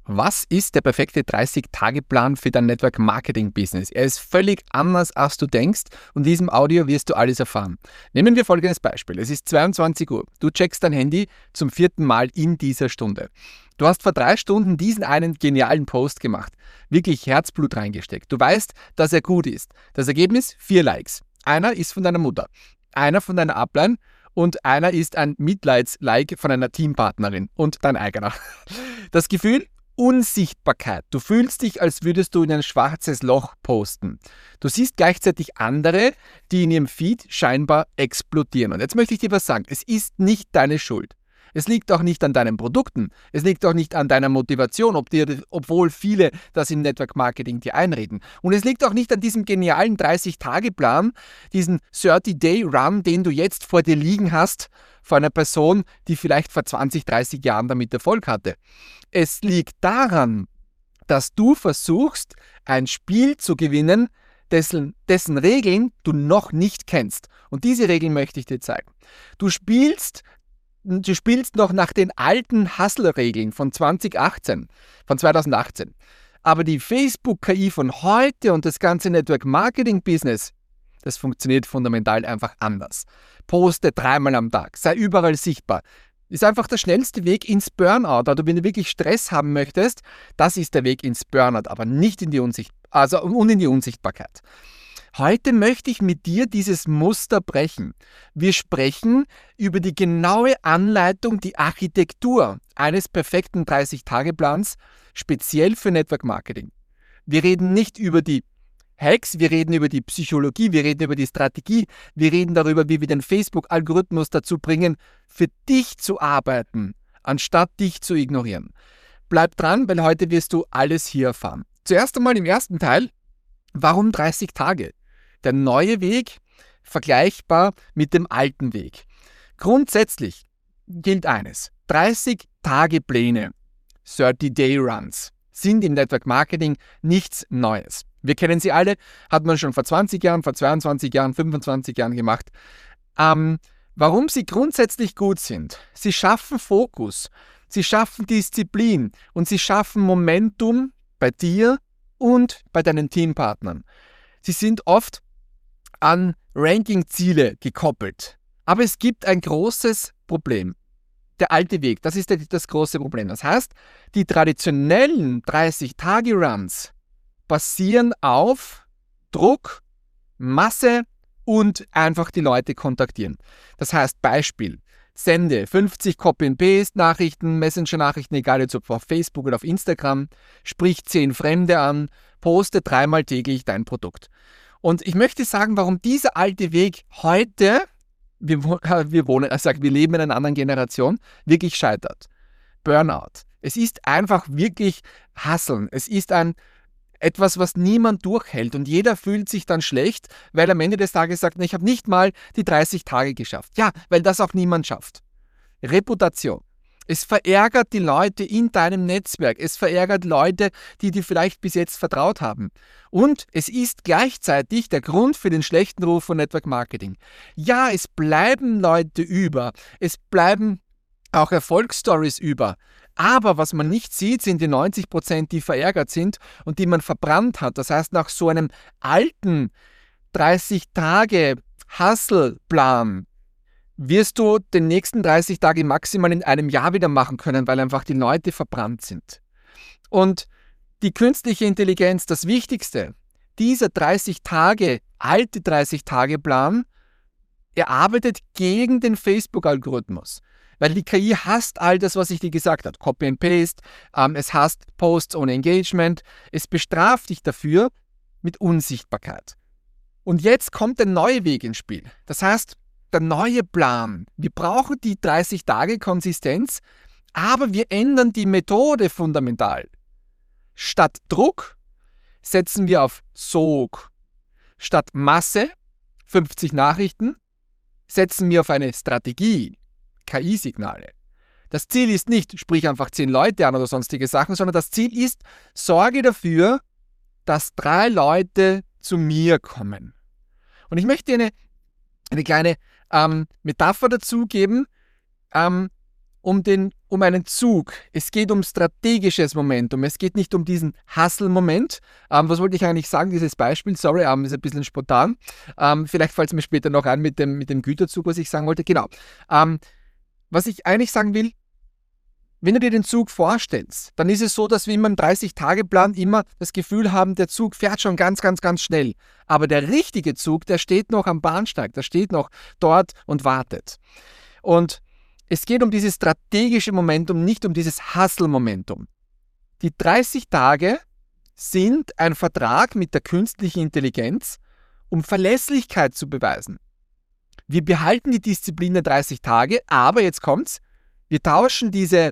Was ist der perfekte 30-Tage-Plan für dein Network-Marketing-Business? Er ist völlig anders, als du denkst, und in diesem Audio wirst du alles erfahren. Nehmen wir folgendes Beispiel. Es ist 22 Uhr. Du checkst dein Handy zum 4. Mal in dieser Stunde. Du hast vor 3 Stunden diesen einen genialen Post gemacht. Wirklich Herzblut reingesteckt. Du weißt, dass er gut ist. Das Ergebnis? 4 Likes. Einer ist von deiner Mutter, einer von deiner Upline und einer ist ein Mitleids-Like von einer Teampartnerin und dein eigener. Das Gefühl? Unsichtbarkeit. Du fühlst dich, als würdest du in ein schwarzes Loch posten. Du siehst gleichzeitig andere, die in ihrem Feed scheinbar explodieren. Und jetzt möchte ich dir was sagen. Es ist nicht deine Schuld. Es liegt auch nicht an deinen Produkten. Es liegt auch nicht an deiner Motivation, obwohl viele das im Network Marketing dir einreden. Und es liegt auch nicht an diesem genialen 30-Tage-Plan, diesen 30-Day-Run, den du jetzt vor dir liegen hast, vor einer Person, die vielleicht vor 20, 30 Jahren damit Erfolg hatte. Es liegt daran, dass du versuchst, ein Spiel zu gewinnen, dessen Regeln du noch nicht kennst. Und diese Regeln möchte ich dir zeigen. Du spielst noch nach den alten Hustle-Regeln von 2018. Aber die Facebook-KI von heute und das ganze Network-Marketing-Business, das funktioniert fundamental einfach anders. Poste 3-mal am Tag, sei überall sichtbar. Ist einfach der schnellste Weg ins Burnout. Also wenn du wirklich Stress haben möchtest, das ist der Weg ins Burnout, aber nicht in die Unsichtbarkeit. Heute möchte ich mit dir dieses Muster brechen. Wir sprechen über die genaue Anleitung, die Architektur eines perfekten 30-Tage-Plans, speziell für Network Marketing. Wir reden nicht über die Hacks, wir reden über die Psychologie, wir reden über die Strategie, wir reden darüber, wie wir den Facebook-Algorithmus dazu bringen, für dich zu arbeiten, anstatt dich zu ignorieren. Bleib dran, weil heute wirst du alles hier erfahren. Zuerst einmal im ersten Teil, warum 30 Tage? Der neue Weg vergleichbar mit dem alten Weg. Grundsätzlich gilt eines: 30-Tage-Pläne, 30-Day-Runs, sind im Network Marketing nichts Neues. Wir kennen sie alle, hat man schon vor 20 Jahren, vor 22 Jahren, 25 Jahren gemacht. Warum sie grundsätzlich gut sind? Sie schaffen Fokus, sie schaffen Disziplin und sie schaffen Momentum bei dir und bei deinen Teampartnern. Sie sind oft an Ranking-Ziele gekoppelt. Aber es gibt ein großes Problem. Der alte Weg, das ist das große Problem. Das heißt, die traditionellen 30-Tage-Runs basieren auf Druck, Masse und einfach die Leute kontaktieren. Das heißt, Beispiel: Sende 50 Copy-and-Paste-Nachrichten, Messenger-Nachrichten, egal jetzt ob auf Facebook oder auf Instagram, sprich 10 Fremde an, poste 3-mal täglich dein Produkt. Und ich möchte sagen, warum dieser alte Weg heute, wir leben in einer anderen Generation, wirklich scheitert. Burnout. Es ist einfach wirklich Hustlen. Es ist etwas, was niemand durchhält und jeder fühlt sich dann schlecht, weil am Ende des Tages sagt, ich habe nicht mal die 30 Tage geschafft. Ja, weil das auch niemand schafft. Reputation. Es verärgert die Leute in deinem Netzwerk. Es verärgert Leute, die dir vielleicht bis jetzt vertraut haben. Und es ist gleichzeitig der Grund für den schlechten Ruf von Network Marketing. Ja, es bleiben Leute über. Es bleiben auch Erfolgsstories über. Aber was man nicht sieht, sind die 90%, die verärgert sind und die man verbrannt hat. Das heißt, nach so einem alten 30-Tage-Hustle-Plan wirst du den nächsten 30 Tage maximal in einem Jahr wieder machen können, weil einfach die Leute verbrannt sind. Und die künstliche Intelligenz, das Wichtigste, dieser alte 30-Tage-Plan, er arbeitet gegen den Facebook-Algorithmus. Weil die KI hasst all das, was ich dir gesagt habe. Copy and Paste, es hasst Posts ohne Engagement, es bestraft dich dafür mit Unsichtbarkeit. Und jetzt kommt der neue Weg ins Spiel. Das heißt, der neue Plan. Wir brauchen die 30 Tage Konsistenz, aber wir ändern die Methode fundamental. Statt Druck setzen wir auf Sog. Statt Masse, 50 Nachrichten, setzen wir auf eine Strategie, KI-Signale. Das Ziel ist nicht, sprich einfach 10 Leute an oder sonstige Sachen, sondern das Ziel ist, sorge dafür, dass 3 Leute zu mir kommen. Und ich möchte dir eine kleine Metapher dazu geben, um um einen Zug. Es geht um strategisches Momentum. Es geht nicht um diesen Hustle-Moment. Was wollte ich eigentlich sagen, dieses Beispiel? Sorry, ist ein bisschen spontan. Vielleicht fällt es mir später noch ein mit dem Güterzug, was ich sagen wollte. Genau. Was ich eigentlich sagen will, wenn du dir den Zug vorstellst, dann ist es so, dass wir immer im 30-Tage-Plan immer das Gefühl haben, der Zug fährt schon ganz, ganz, ganz schnell. Aber der richtige Zug, der steht noch am Bahnsteig, der steht noch dort und wartet. Und es geht um dieses strategische Momentum, nicht um dieses Hustle-Momentum. Die 30 Tage sind ein Vertrag mit der künstlichen Intelligenz, um Verlässlichkeit zu beweisen. Wir behalten die Disziplin der 30 Tage, aber jetzt kommt's, wir tauschen diese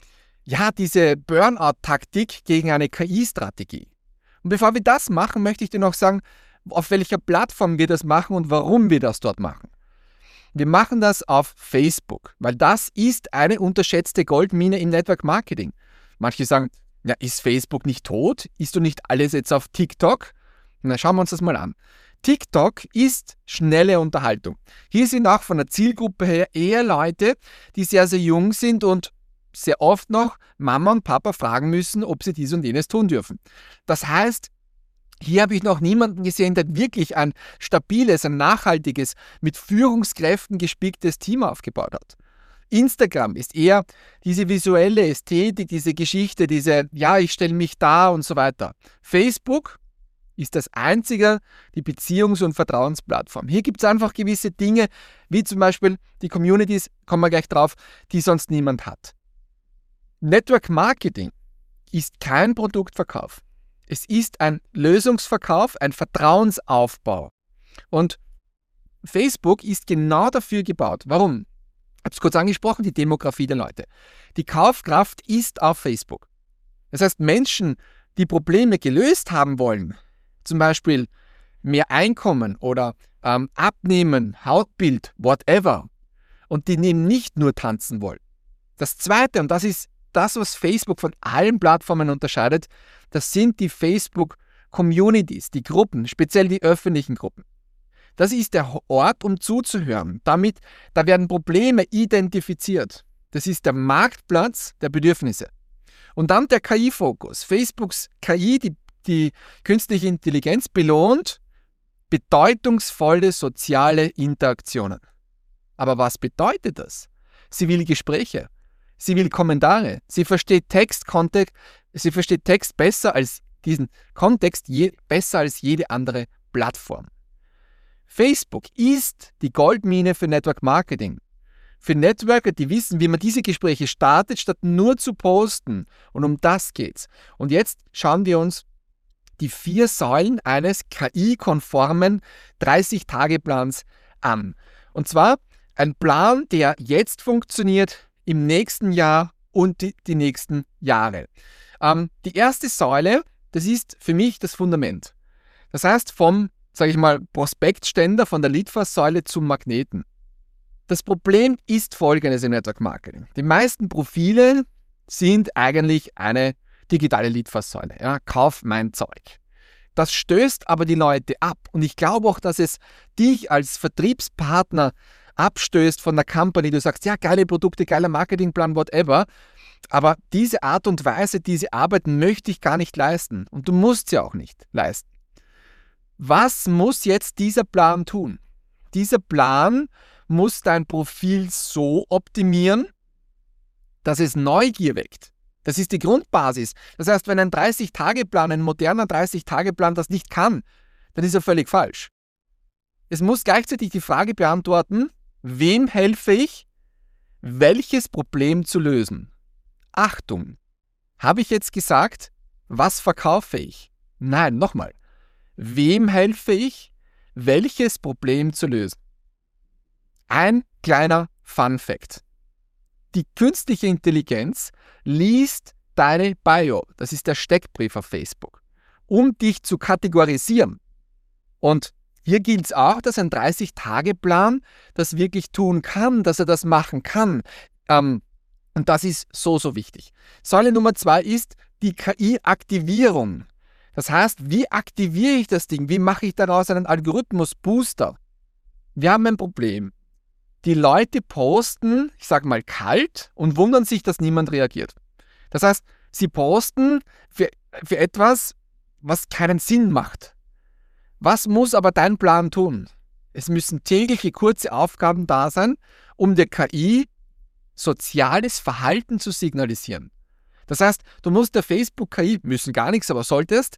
Burnout-Taktik gegen eine KI-Strategie. Und bevor wir das machen, möchte ich dir noch sagen, auf welcher Plattform wir das machen und warum wir das dort machen. Wir machen das auf Facebook, weil das ist eine unterschätzte Goldmine im Network Marketing. Manche sagen, ja, ist Facebook nicht tot? Ist du nicht alles jetzt auf TikTok? Na, schauen wir uns das mal an. TikTok ist schnelle Unterhaltung. Hier sind auch von der Zielgruppe her eher Leute, die sehr, sehr jung sind und sehr oft noch Mama und Papa fragen müssen, ob sie dies und jenes tun dürfen. Das heißt, hier habe ich noch niemanden gesehen, der wirklich ein stabiles, ein nachhaltiges, mit Führungskräften gespicktes Team aufgebaut hat. Instagram ist eher diese visuelle Ästhetik, diese Geschichte, ich stelle mich da und so weiter. Facebook ist das einzige, die Beziehungs- und Vertrauensplattform. Hier gibt es einfach gewisse Dinge, wie zum Beispiel die Communities, kommen wir gleich drauf, die sonst niemand hat. Network Marketing ist kein Produktverkauf. Es ist ein Lösungsverkauf, ein Vertrauensaufbau. Und Facebook ist genau dafür gebaut. Warum? Ich habe es kurz angesprochen, die Demografie der Leute. Die Kaufkraft ist auf Facebook. Das heißt, Menschen, die Probleme gelöst haben wollen, zum Beispiel mehr Einkommen oder Abnehmen, Hautbild, whatever, und die nehmen nicht nur tanzen wollen. Das Zweite, und das ist das, was Facebook von allen Plattformen unterscheidet, das sind die Facebook-Communities, die Gruppen, speziell die öffentlichen Gruppen. Das ist der Ort, um zuzuhören. Da werden Probleme identifiziert. Das ist der Marktplatz der Bedürfnisse. Und dann der KI-Fokus. Facebooks KI, die künstliche Intelligenz, belohnt bedeutungsvolle soziale Interaktionen. Aber was bedeutet das? Sie will Gespräche. Sie will Kommentare. Sie versteht Text besser als diesen Kontext, besser als jede andere Plattform. Facebook ist die Goldmine für Network Marketing. Für Networker, die wissen, wie man diese Gespräche startet, statt nur zu posten. Und um das geht's. Und jetzt schauen wir uns die 4 Säulen eines KI-konformen 30-Tage-Plans an. Und zwar ein Plan, der jetzt funktioniert, im nächsten Jahr und die nächsten Jahre. Die erste Säule, das ist für mich das Fundament. Das heißt, vom, sage ich mal, Prospektständer, von der Leadfass-Säule zum Magneten. Das Problem ist folgendes im Network Marketing. Die meisten Profile sind eigentlich eine digitale Leadfass-Säule. Ja, kauf mein Zeug. Das stößt aber die Leute ab. Und ich glaube auch, dass es dich als Vertriebspartner abstößt von der Company, du sagst, ja, geile Produkte, geiler Marketingplan, whatever, aber diese Art und Weise, diese Arbeit möchte ich gar nicht leisten und du musst sie auch nicht leisten. Was muss jetzt dieser Plan tun? Dieser Plan muss dein Profil so optimieren, dass es Neugier weckt. Das ist die Grundbasis. Das heißt, wenn ein 30-Tage-Plan, ein moderner 30-Tage-Plan das nicht kann, dann ist er völlig falsch. Es muss gleichzeitig die Frage beantworten, wem helfe ich, welches Problem zu lösen? Achtung, habe ich jetzt gesagt, was verkaufe ich? Nein, nochmal. Wem helfe ich, welches Problem zu lösen? Ein kleiner Fun-Fact. Die künstliche Intelligenz liest deine Bio, das ist der Steckbrief auf Facebook, um dich zu kategorisieren. Und hier gilt es auch, dass ein 30-Tage-Plan das wirklich tun kann, dass er das machen kann. Und das ist so, so wichtig. Säule Nummer 2 ist die KI-Aktivierung. Das heißt, wie aktiviere ich das Ding? Wie mache ich daraus einen Algorithmus-Booster? Wir haben ein Problem. Die Leute posten, ich sage mal kalt, und wundern sich, dass niemand reagiert. Das heißt, sie posten für etwas, was keinen Sinn macht. Was muss aber dein Plan tun? Es müssen tägliche kurze Aufgaben da sein, um der KI soziales Verhalten zu signalisieren. Das heißt, du musst der Facebook-KI, müssen gar nichts, aber solltest,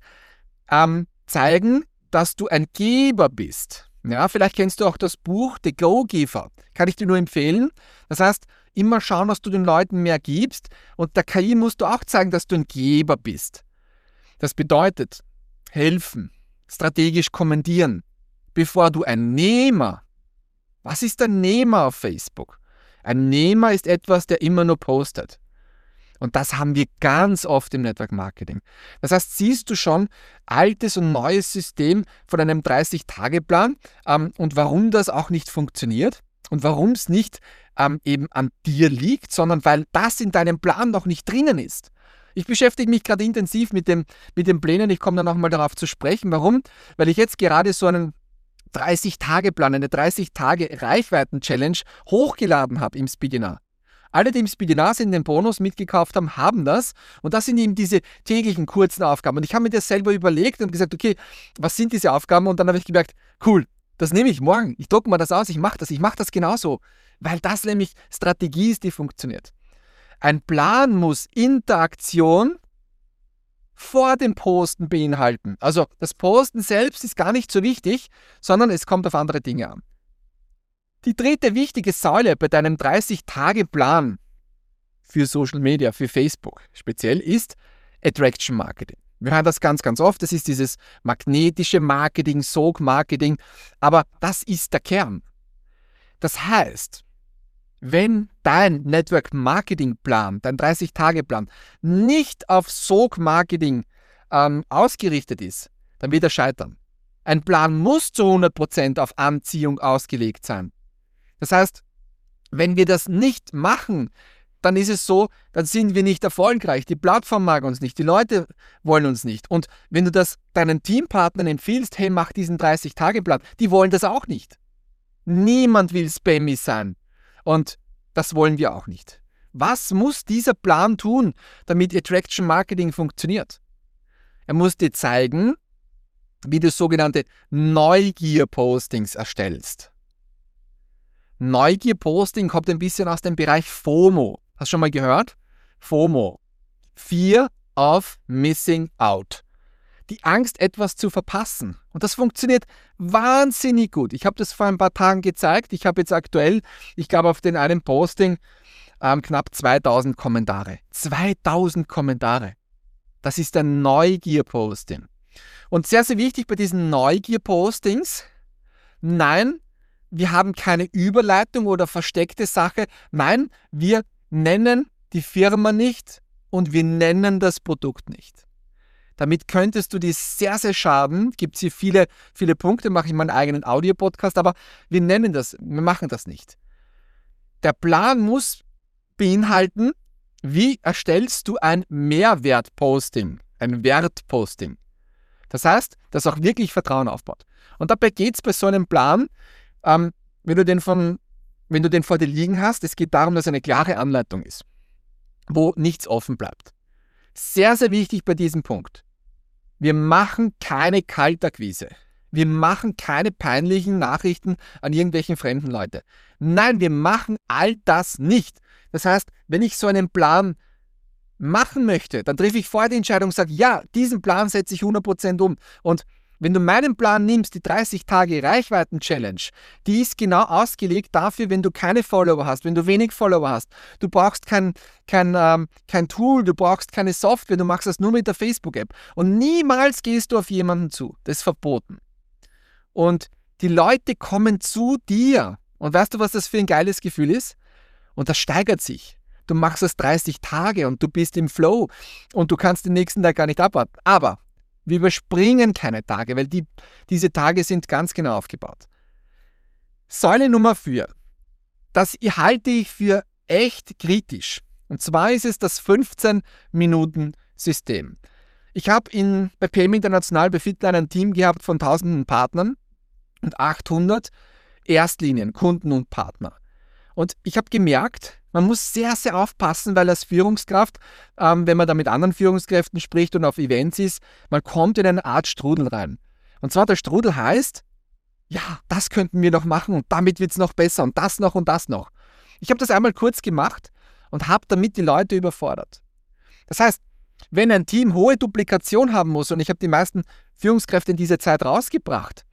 zeigen, dass du ein Geber bist. Ja, vielleicht kennst du auch das Buch The Go-Giver. Kann ich dir nur empfehlen. Das heißt, immer schauen, dass du den Leuten mehr gibst, und der KI musst du auch zeigen, dass du ein Geber bist. Das bedeutet, helfen, strategisch kommentieren, bevor du ein Nehmer. Was ist ein Nehmer auf Facebook? Ein Nehmer ist etwas, der immer nur postet. Und das haben wir ganz oft im Network Marketing. Das heißt, siehst du schon altes und neues System von einem 30-Tage-Plan und warum das auch nicht funktioniert und warum es nicht eben an dir liegt, sondern weil das in deinem Plan noch nicht drinnen ist. Ich beschäftige mich gerade intensiv mit den Plänen. Ich komme dann nochmal darauf zu sprechen. Warum? Weil ich jetzt gerade so einen 30-Tage-Plan, eine 30-Tage-Reichweiten-Challenge hochgeladen habe im Speedinar. Alle, die im Speedinar sind, den Bonus mitgekauft haben, haben das. Und das sind eben diese täglichen kurzen Aufgaben. Und ich habe mir das selber überlegt und gesagt, okay, was sind diese Aufgaben? Und dann habe ich gemerkt, cool, das nehme ich morgen. Ich drucke mir das aus, ich mache das genauso. Weil das nämlich Strategie ist, die funktioniert. Ein Plan muss Interaktion vor dem Posten beinhalten. Also das Posten selbst ist gar nicht so wichtig, sondern es kommt auf andere Dinge an. Die dritte wichtige Säule bei deinem 30-Tage-Plan für Social Media, für Facebook speziell, ist Attraction Marketing. Wir hören das ganz, ganz oft. Das ist dieses magnetische Marketing, Sog-Marketing. Aber das ist der Kern. Das heißt, wenn dein Network Marketing Plan, dein 30-Tage-Plan nicht auf Sog-Marketing ausgerichtet ist, dann wird er scheitern. Ein Plan muss zu 100% auf Anziehung ausgelegt sein. Das heißt, wenn wir das nicht machen, dann ist es so, dann sind wir nicht erfolgreich. Die Plattform mag uns nicht, die Leute wollen uns nicht. Und wenn du das deinen Teampartnern empfiehlst, hey, mach diesen 30-Tage-Plan, die wollen das auch nicht. Niemand will spammy sein. Und das wollen wir auch nicht. Was muss dieser Plan tun, damit Attraction Marketing funktioniert? Er muss dir zeigen, wie du sogenannte Neugier-Postings erstellst. Neugier-Posting kommt ein bisschen aus dem Bereich FOMO. Hast du schon mal gehört? FOMO. Fear of Missing Out. Die Angst, etwas zu verpassen. Und das funktioniert wahnsinnig gut. Ich habe das vor ein paar Tagen gezeigt. Ich habe jetzt aktuell, ich glaube auf den einen Posting, knapp 2000 Kommentare. 2000 Kommentare. Das ist ein Neugier-Posting. Und sehr, sehr wichtig bei diesen Neugier-Postings, nein, wir haben keine Überleitung oder versteckte Sache. Nein, wir nennen die Firma nicht und wir nennen das Produkt nicht. Damit könntest du dir sehr, sehr schaden. Gibt es hier viele, viele Punkte, mache ich meinen eigenen Audio-Podcast, aber wir machen das nicht. Der Plan muss beinhalten, wie erstellst du ein Mehrwert-Posting, ein Wert-Posting. Das heißt, das auch wirklich Vertrauen aufbaut. Und dabei geht es bei so einem Plan, wenn du den vor dir liegen hast, es geht darum, dass eine klare Anleitung ist, wo nichts offen bleibt. Sehr, sehr wichtig bei diesem Punkt. Wir machen keine Kaltakquise. Wir machen keine peinlichen Nachrichten an irgendwelchen fremden Leute. Nein, wir machen all das nicht. Das heißt, wenn ich so einen Plan machen möchte, dann treffe ich vorher die Entscheidung und sage, ja, diesen Plan setze ich 100% um. Und wenn du meinen Plan nimmst, die 30-Tage-Reichweiten-Challenge, die ist genau ausgelegt dafür, wenn du keine Follower hast, wenn du wenig Follower hast. Du brauchst kein Tool, du brauchst keine Software, du machst das nur mit der Facebook-App. Und niemals gehst du auf jemanden zu. Das ist verboten. Und die Leute kommen zu dir. Und weißt du, was das für ein geiles Gefühl ist? Und das steigert sich. Du machst das 30 Tage und du bist im Flow und du kannst den nächsten Tag gar nicht abwarten. Aber wir überspringen keine Tage, weil diese Tage sind ganz genau aufgebaut. Säule Nummer 4. Das halte ich für echt kritisch. Und zwar ist es das 15-Minuten-System. Ich habe bei PM International bei Fitline ein Team gehabt von tausenden Partnern und 800 Erstlinien, Kunden und Partner. Und ich habe gemerkt, man muss sehr, sehr aufpassen, weil als Führungskraft, wenn man da mit anderen Führungskräften spricht und auf Events ist, man kommt in eine Art Strudel rein. Und zwar der Strudel heißt, ja, das könnten wir noch machen und damit wird es noch besser und das noch und das noch. Ich habe das einmal kurz gemacht und habe damit die Leute überfordert. Das heißt, wenn ein Team hohe Duplikation haben muss, und ich habe die meisten Führungskräfte in dieser Zeit rausgebracht,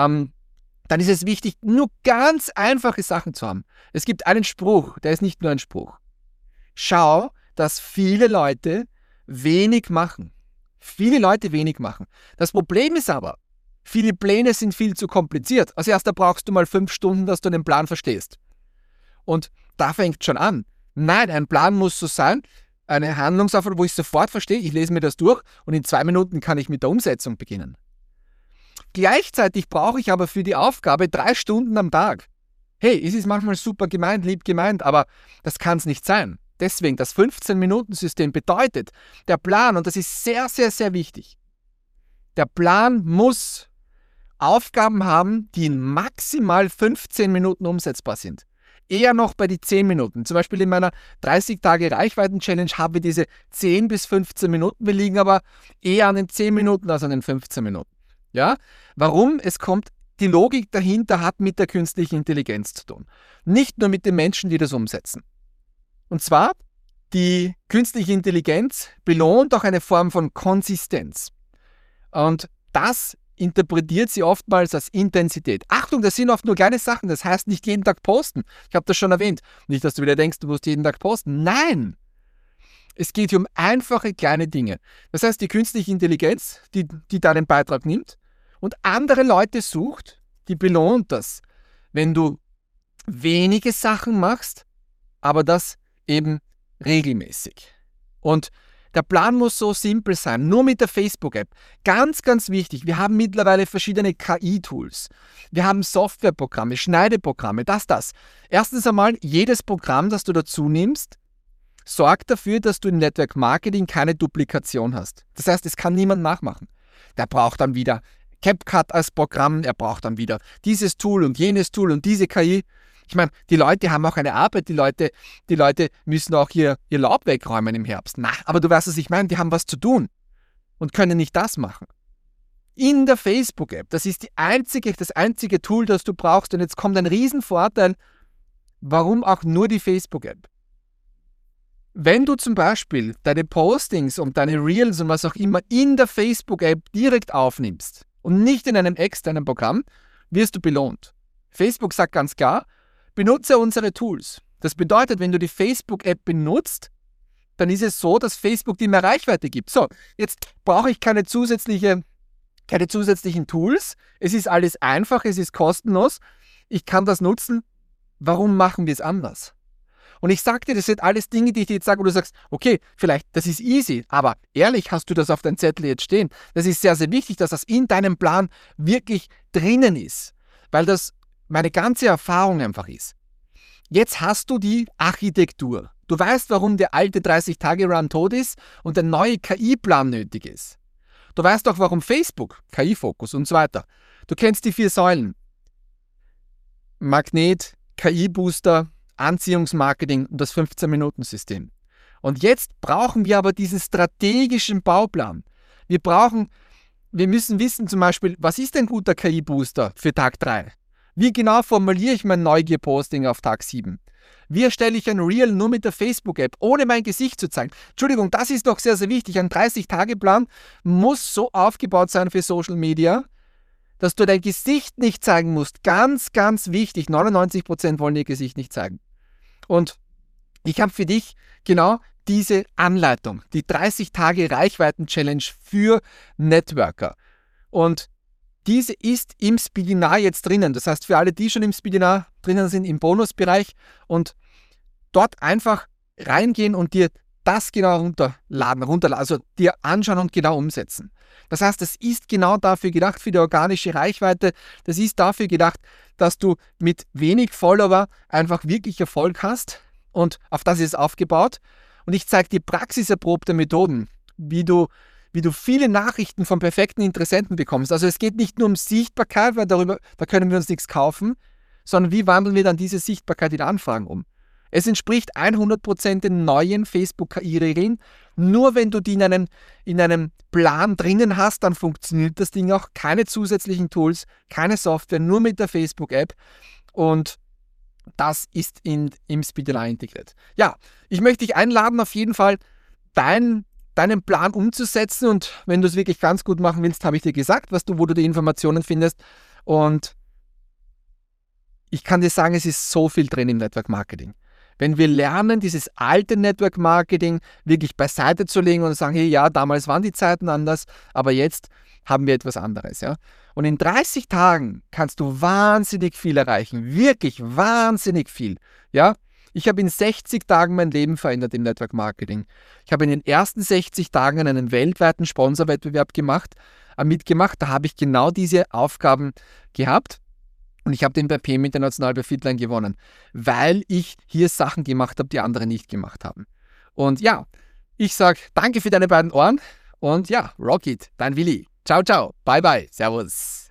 dann ist es wichtig, nur ganz einfache Sachen zu haben. Es gibt einen Spruch, der ist nicht nur ein Spruch. Schau, dass viele Leute wenig machen. Viele Leute wenig machen. Das Problem ist aber, viele Pläne sind viel zu kompliziert. Als erster brauchst du mal 5 Stunden, dass du den Plan verstehst. Und da fängt schon an. Nein, ein Plan muss so sein, eine Handlungsaufforderung, wo ich sofort verstehe, ich lese mir das durch und in 2 Minuten kann ich mit der Umsetzung beginnen. Gleichzeitig brauche ich aber für die Aufgabe 3 Stunden am Tag. Hey, es ist manchmal super gemeint, lieb gemeint, aber das kann es nicht sein. Deswegen, das 15-Minuten-System bedeutet, der Plan, und das ist sehr, sehr, sehr wichtig, der Plan muss Aufgaben haben, die in maximal 15 Minuten umsetzbar sind. Eher noch bei den 10 Minuten. Zum Beispiel in meiner 30-Tage-Reichweiten-Challenge haben wir diese 10 bis 15 Minuten. Wir liegen aber eher an den 10 Minuten als an den 15 Minuten. Ja? Warum? Die Logik dahinter hat mit der künstlichen Intelligenz zu tun. Nicht nur mit den Menschen, die das umsetzen. Und zwar, die künstliche Intelligenz belohnt auch eine Form von Konsistenz. Und das interpretiert sie oftmals als Intensität. Achtung, das sind oft nur kleine Sachen, das heißt nicht jeden Tag posten. Ich habe das schon erwähnt. Nicht, dass du wieder denkst, du musst jeden Tag posten. Nein! Es geht hier um einfache kleine Dinge. Das heißt, die künstliche Intelligenz, die da den Beitrag nimmt und andere Leute sucht, die belohnt das. Wenn du wenige Sachen machst, aber das eben regelmäßig. Und der Plan muss so simpel sein, nur mit der Facebook-App. Ganz, ganz wichtig, wir haben mittlerweile verschiedene KI-Tools. Wir haben Softwareprogramme, Schneideprogramme, das. Erstens einmal, jedes Programm, das du dazu nimmst, sorgt dafür, dass du im Network Marketing keine Duplikation hast. Das heißt, es kann niemand nachmachen. Der braucht dann wieder CapCut als Programm, er braucht dann wieder dieses Tool und jenes Tool und diese KI. Ich meine, die Leute haben auch eine Arbeit, die Leute müssen auch ihr Laub wegräumen im Herbst. Na, aber du weißt, was ich meine, die haben was zu tun und können nicht das machen. In der Facebook-App, das ist das einzige Tool, das du brauchst, und jetzt kommt ein Riesenvorteil, warum auch nur die Facebook-App? Wenn du zum Beispiel deine Postings und deine Reels und was auch immer in der Facebook-App direkt aufnimmst und nicht in einem externen Programm, wirst du belohnt. Facebook sagt ganz klar, benutze unsere Tools. Das bedeutet, wenn du die Facebook-App benutzt, dann ist es so, dass Facebook dir mehr Reichweite gibt. So, jetzt brauche ich keine zusätzlichen Tools. Es ist alles einfach, es ist kostenlos. Ich kann das nutzen. Warum machen wir es anders? Und ich sage dir, das sind alles Dinge, die ich dir jetzt sage, wo du sagst, okay, vielleicht, das ist easy, aber ehrlich, hast du das auf deinem Zettel jetzt stehen? Das ist sehr, sehr wichtig, dass das in deinem Plan wirklich drinnen ist, weil das meine ganze Erfahrung einfach ist. Jetzt hast du die Architektur. Du weißt, warum der alte 30-Tage-Run tot ist und der neue KI-Plan nötig ist. Du weißt auch, warum Facebook, KI-Fokus und so weiter. Du kennst die 4 Säulen. Magnet, KI-Booster, Anziehungsmarketing und das 15-Minuten-System. Und jetzt brauchen wir aber diesen strategischen Bauplan. Wir müssen wissen zum Beispiel, was ist ein guter KI-Booster für Tag 3? Wie genau formuliere ich mein Neugier-Posting auf Tag 7? Wie erstelle ich ein Reel nur mit der Facebook-App, ohne mein Gesicht zu zeigen? Entschuldigung, das ist doch sehr, sehr wichtig. Ein 30-Tage-Plan muss so aufgebaut sein für Social Media, dass du dein Gesicht nicht zeigen musst. Ganz, ganz wichtig. 99% wollen ihr Gesicht nicht zeigen. Und ich habe für dich genau diese Anleitung, die 30-Tage-Reichweiten-Challenge für Networker. Und diese ist im Speedinar jetzt drinnen. Das heißt, für alle, die schon im Speedinar drinnen sind, im Bonusbereich, und dort einfach reingehen und dir das genau runterladen, also dir anschauen und genau umsetzen. Das heißt, das ist genau dafür gedacht, für die organische Reichweite. Das ist dafür gedacht, dass du mit wenig Follower einfach wirklich Erfolg hast, und auf das ist es aufgebaut. Und ich zeige dir praxiserprobte Methoden, wie du viele Nachrichten von perfekten Interessenten bekommst. Also es geht nicht nur um Sichtbarkeit, weil da können wir uns nichts kaufen, sondern wie wandeln wir dann diese Sichtbarkeit in Anfragen um? Es entspricht 100% den neuen Facebook-KI-Regeln. Nur wenn du die in einem Plan drinnen hast, dann funktioniert das Ding auch. Keine zusätzlichen Tools, keine Software, nur mit der Facebook-App. Und das ist im Speedify integriert. Ja, ich möchte dich einladen, auf jeden Fall deinen Plan umzusetzen. Und wenn du es wirklich ganz gut machen willst, habe ich dir gesagt, wo du die Informationen findest. Und ich kann dir sagen, es ist so viel drin im Network Marketing. Wenn wir lernen, dieses alte Network Marketing wirklich beiseite zu legen und sagen, hey, ja, damals waren die Zeiten anders, aber jetzt haben wir etwas anderes. Ja? Und in 30 Tagen kannst du wahnsinnig viel erreichen, wirklich wahnsinnig viel. Ja? Ich habe in 60 Tagen mein Leben verändert im Network Marketing. Ich habe in den ersten 60 Tagen einen weltweiten Sponsorwettbewerb mitgemacht. Da habe ich genau diese Aufgaben gehabt. Und ich habe den bei PM International bei Fitline gewonnen, weil ich hier Sachen gemacht habe, die andere nicht gemacht haben. Und ja, ich sage danke für deine beiden Ohren und ja, rock it, dein Willi. Ciao, ciao, bye, bye, servus.